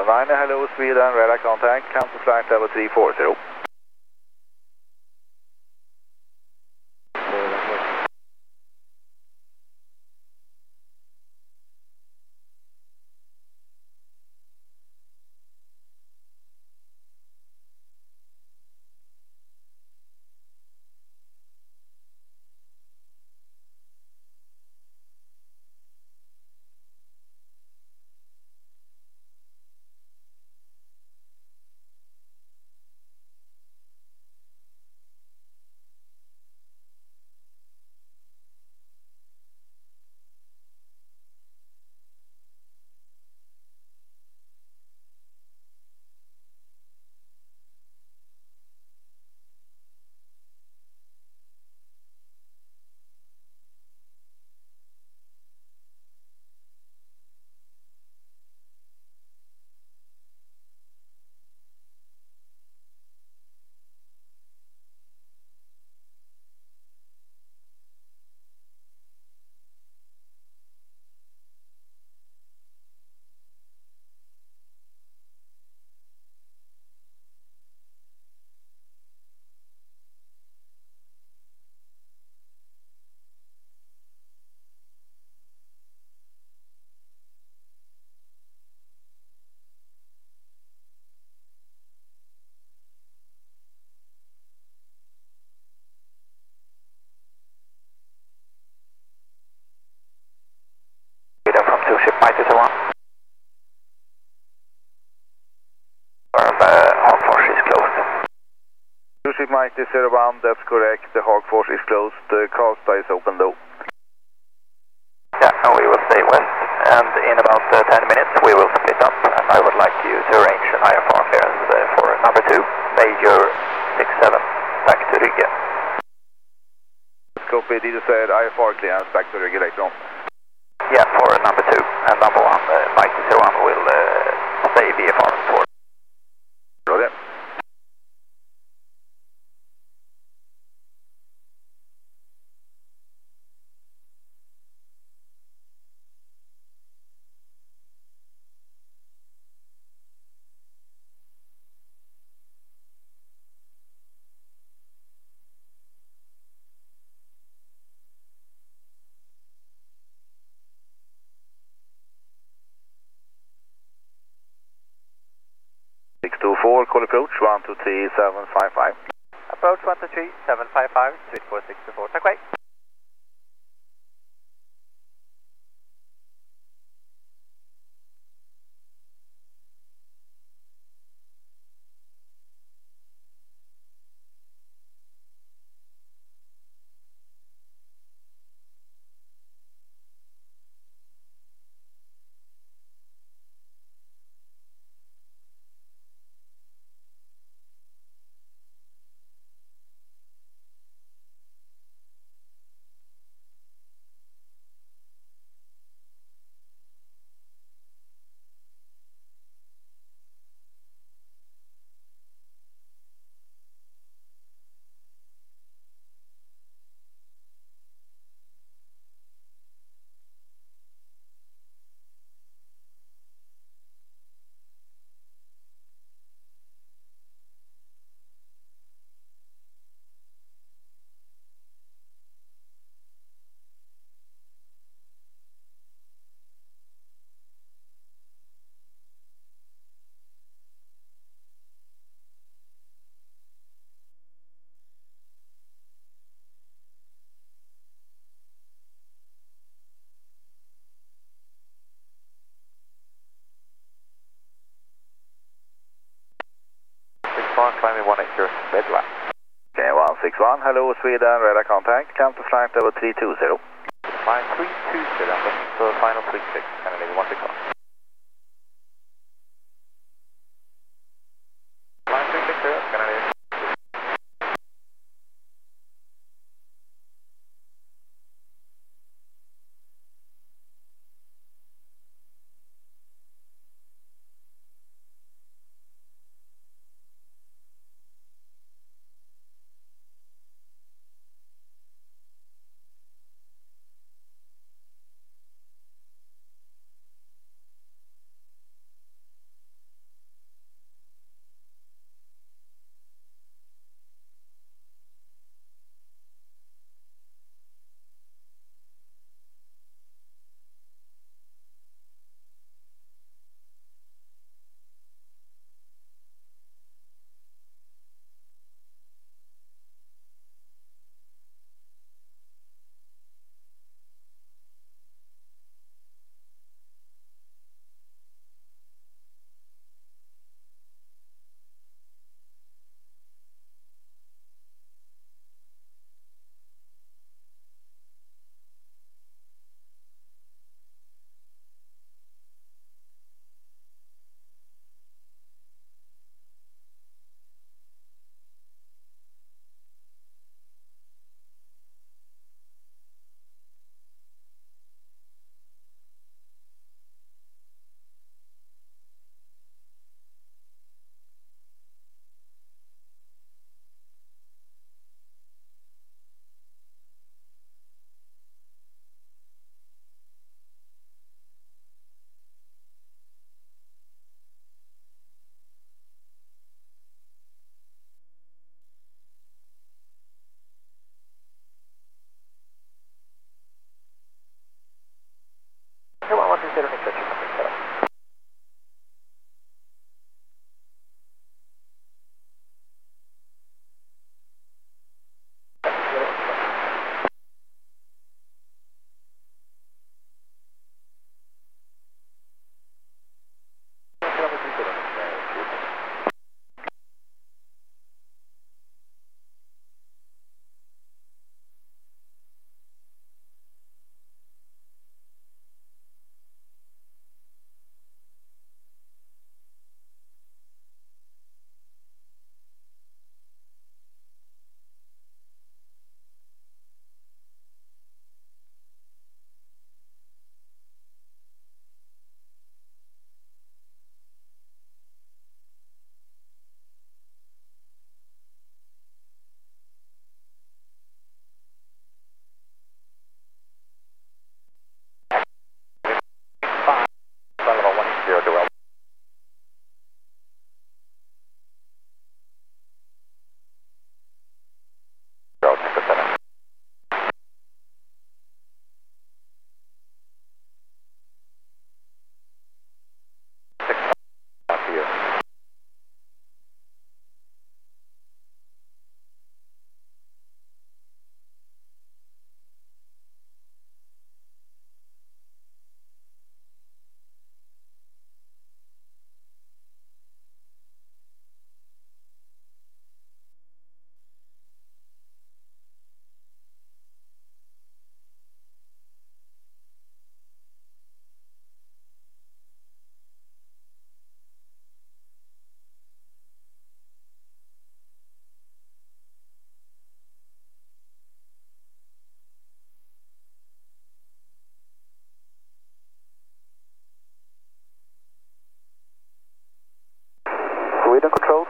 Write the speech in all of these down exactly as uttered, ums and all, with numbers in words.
nine, hello Sweden, radar contact, come to flight level three four zero. From two ship Mighty zero one. Confirm uh, Hagfors is closed. two ship Mighty zero one, that's correct, the Hagfors is closed, the Karlstad is open though. Yeah, and we will stay west, and in about uh, ten minutes we will split up, and I would like you to arrange an I F R clearance uh, for number two, Major six seven, back to Rygge. Copy, did you say I F R clearance back to Rygge later on? Yeah, for number two, and number one, uh, Mighty zero one will uh, stay V F R for. Roger. six two four, call approach, one two three seven five five. Approach one two three seven five five, Street four six two four, tack away. six one, climbing one eighty, red line. Okay, one six one, hello Sweden, radar contact, come to flight level three two zero. Fine, three two zero, that's the final three six, and then one six one. Fine, three six zero, Canada.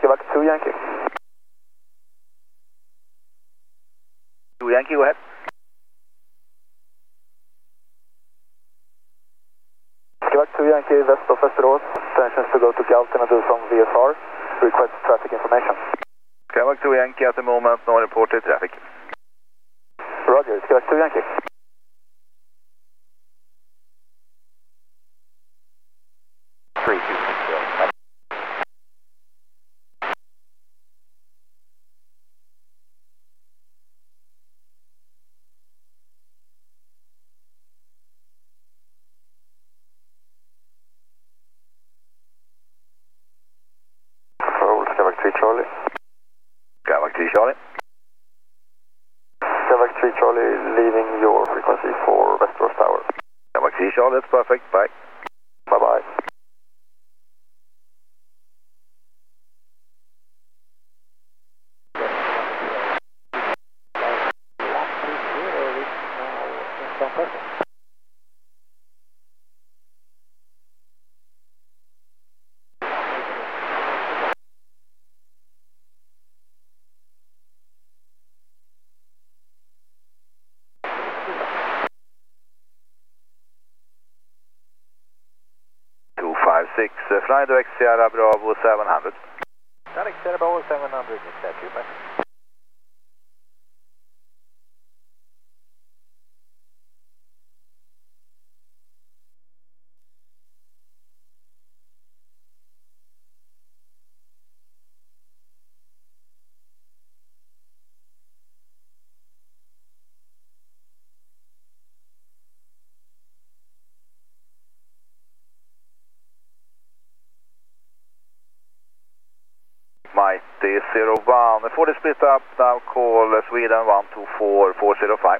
Quebec two Yankee. two Yankee, go ahead. Quebec two Yankee, west of Västerås. Intentions to go to Galten and do some V S R. Request traffic information. Quebec two Yankee at the moment, no reported traffic. Roger, it's Quebec two Yankee. three two six zero. Control, Quebec three Charlie. Quebec three Charlie. Quebec three Charlie, leaving your frequency for Västerås Tower. Quebec three Charlie, that's perfect, bye. Bye-bye. two five six, uh, fly direct Sierra Bravo seven hundred. Direct Sierra Bravo seven hundred, is that you, man? Mighty zero one, for the split up now call Sweden one two four four zero five.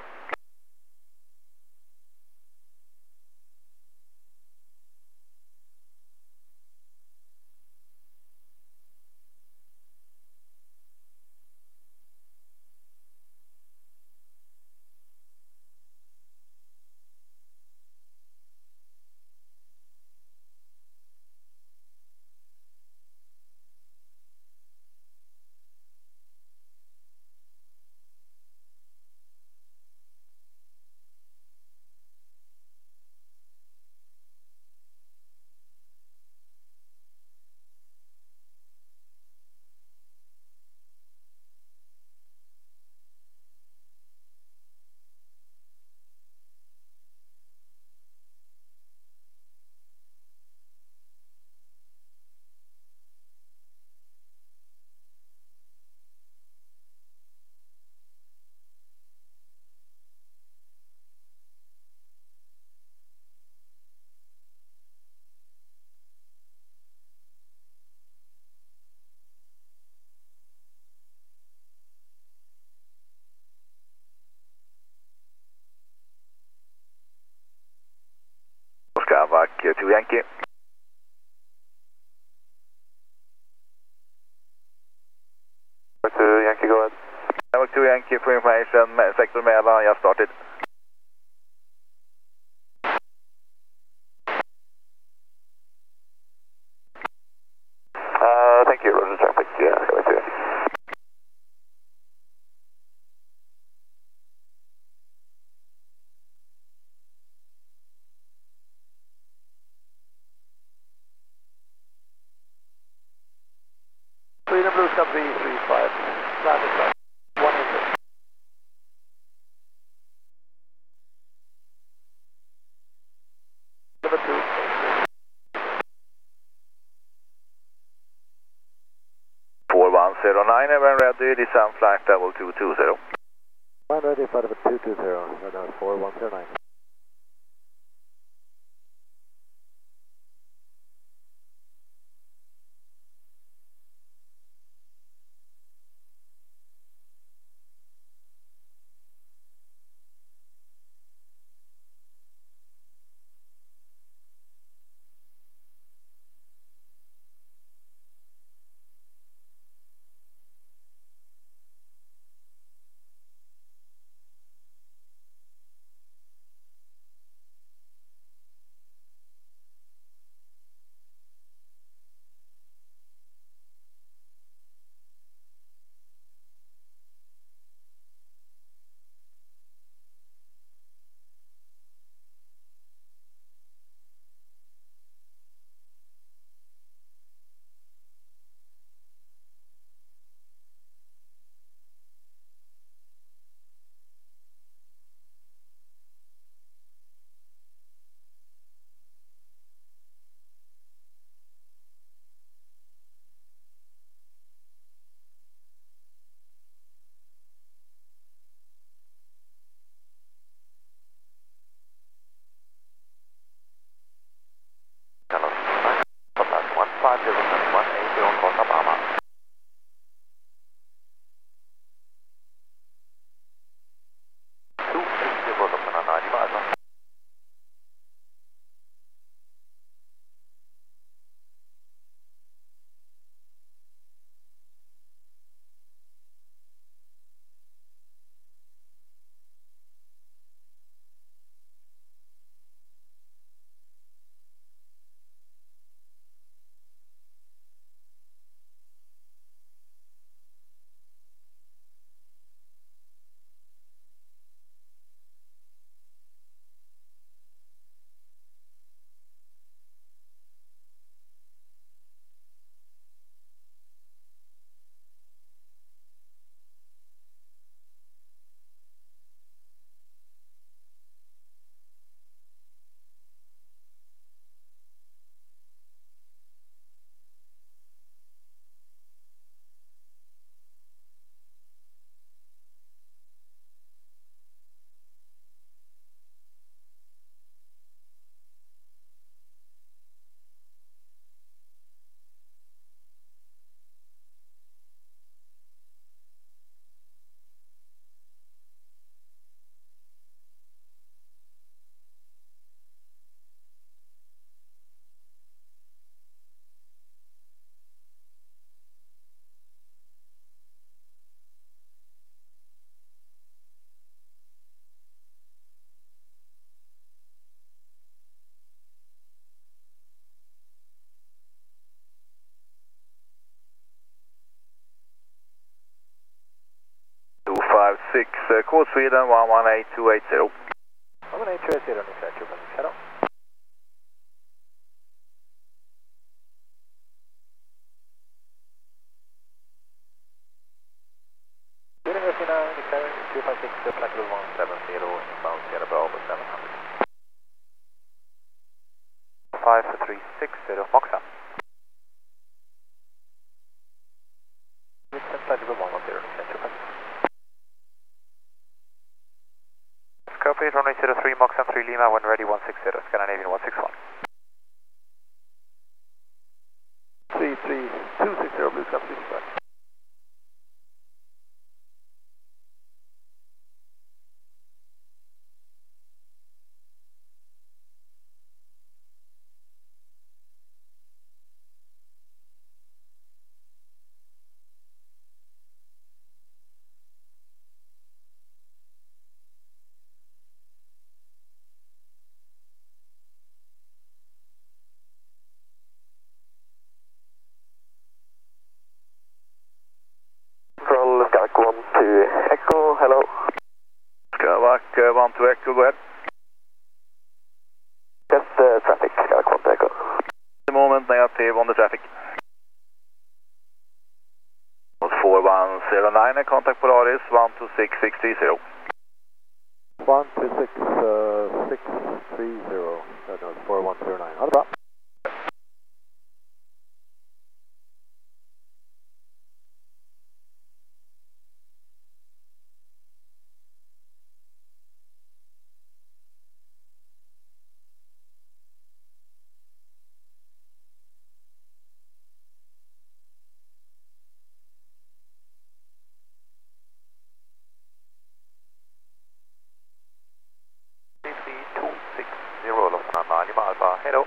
Quebec two Yankee. Quebec two Yankee, go ahead. Quebec two Yankee for information, sector Mälan, just started. Uh, thank you, Roger traffic, yeah, Quebec two. Sweden Blue Sky three three five. Traffic light. one eighty. Number two. four one zero nine, when ready, descend flight level two two zero. I'm ready for the two two zero, radar four one zero nine. six, uh, call Sweden one one eight two eight zero. one one eight two eight zero, Nick, open shadow. Sweden F nine, declaring two five six, flight level one seven zero, inbound Sierra Bravo seven hundred. five three six zero, Moxa. Flight level one one zero, copy, runway zero three, Moxa three Lima, when ready one six zero, Scandinavian one six one. three three two six zero, Blue Sky, please back. Control Skyhawk one two Echo, hello. Skyhawk uh, one two Echo, go ahead. Test uh, traffic, Skyhawk one two Echo. The moment negative on the traffic. four one zero nine, contact Polaris one two six six three zero. one two six six three zero, no, no, four one zero nine, how about? two six zero, Lufthansa Lima Alpha, hello.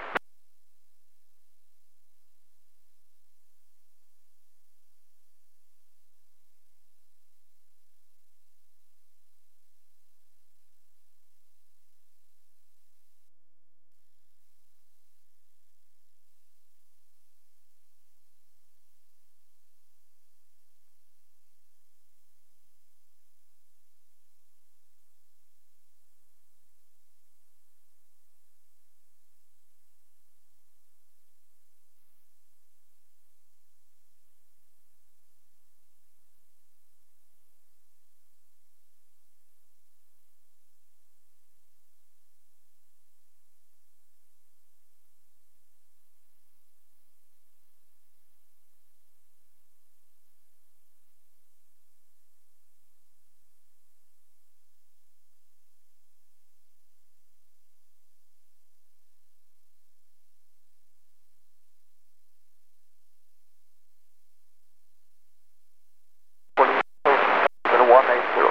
one eight zero.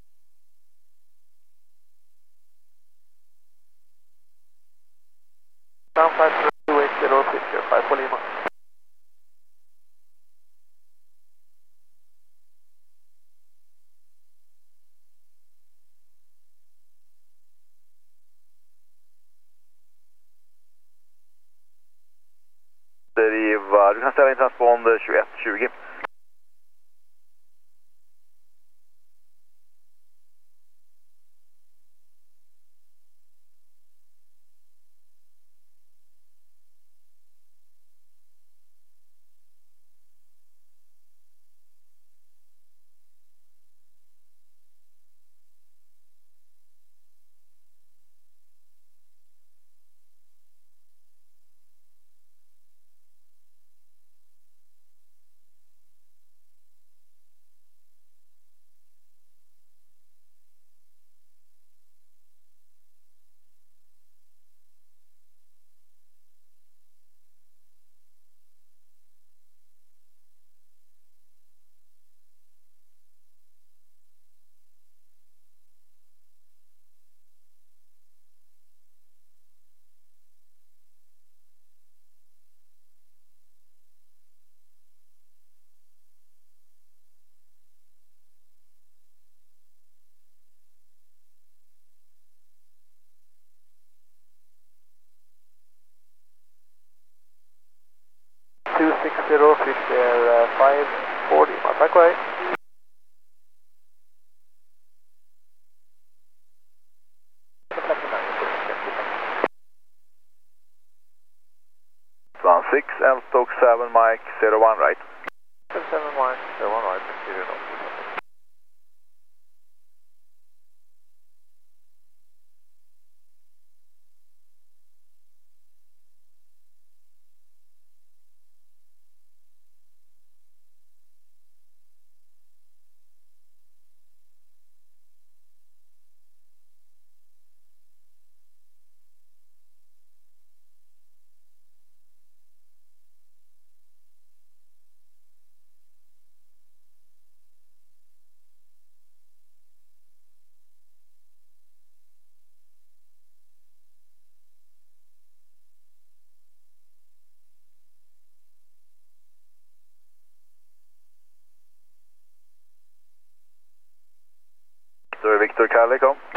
Down five two eight zero, picture five for Lima. Deriva, du kan ställa in transponder tjugoett tjugo. two six zero, fish air uh, five forty, my backway. six Alto och seven Mike zero one right. seven Mike zero one right, zero one. Victor Calle kom.